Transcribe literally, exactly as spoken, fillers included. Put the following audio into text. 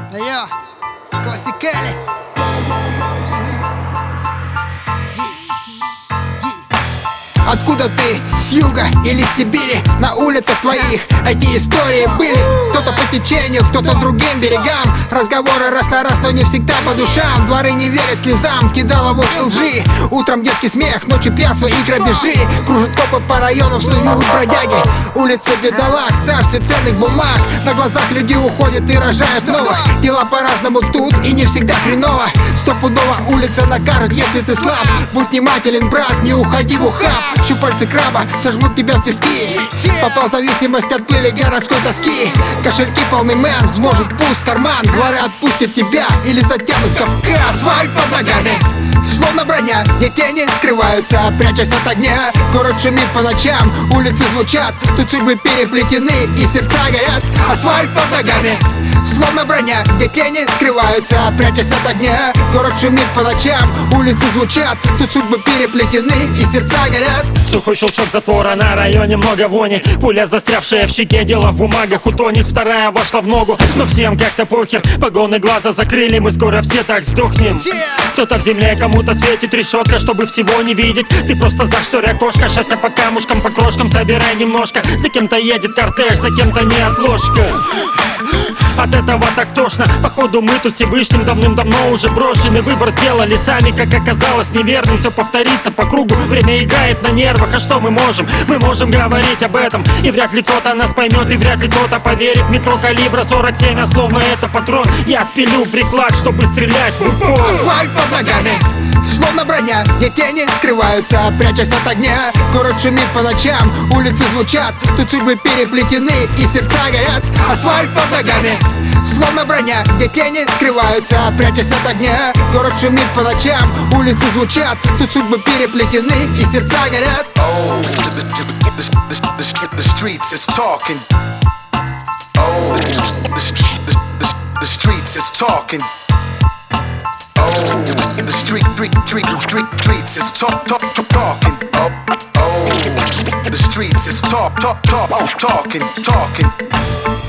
Йо, классикали. Откуда ты? С юга или с Сибири? На улицах твоих эти истории были. Кто-то по течению, кто-то другим берегам. Разговоры раз на раз, но не всегда по душам. Дворы не верят слезам, кидалово и лжи. Утром детский смех, ночью пьянство и грабежи. Кружат копы по району, снуют бродяги. Улица бедолаг, царствие ценных бумаг. На глазах люди уходят и рожают новых. Дела по-разному тут и не всегда хреново. Стопудово улица накажет, если ты слаб. Будь внимателен, брат, не уходи в ухаб. Щупальцы краба сожмут тебя в тиски. Попал в зависимость от пыли городской тоски. Кошельки полный мэн, может пуст карман. Дворы отпустят тебя или затянут капка. Асфальт под ногами, словно броня, где тени скрываются, прячась от огня. Город шумит по ночам, улицы звучат, тут судьбы переплетены и сердца горят. Асфальт под ногами, словно броня, где тени скрываются, прячась от огня. Город шумит по ночам, улицы звучат, тут судьбы переплетены и сердца горят. Сухой щелчок затвора, на районе много вони. Пуля, застрявшая в щеке, дело в бумагах утонет. Вторая вошла в ногу, но всем как-то похер. Погоны глаза закрыли, мы скоро все так сдохнем. Кто-то в земле, кому-то светит решетка, чтобы всего не видеть. Ты просто зашторь окошко, счастье по камушкам, по крошкам. Собирай немножко, за кем-то едет кортеж, за кем-то неотложка. От этого так тошно. Походу мы тут Всевышним давным-давно уже брошены. Выбор сделали сами, как оказалось, неверным. Все повторится по кругу, время играет на нервах. А что мы можем? Мы можем говорить об этом, и вряд ли кто-то нас поймет, и вряд ли кто-то поверит. Метро калибра сорок семь, а словно это патрон. Я отпилю приклад, чтобы стрелять в упор. Асфальт под ногами, словно броня, где тени скрываются, прячась от огня. Город шумит по ночам, улицы звучат, тут судьбы переплетены и сердца горят. Асфальт под ногами, словно броня, где тени скрываются, прячась от огня. Город шумит по ночам, улицы звучат, тут судьбы переплетены и сердца горят. Oh, the, the, the, the, the streets is talking. Oh, the, the, the, the streets is talking. Oh, the street, street, street, street, streets is talk, talk, talk, talking. Oh, oh, the streets is talk, talk, talk, talking, talking.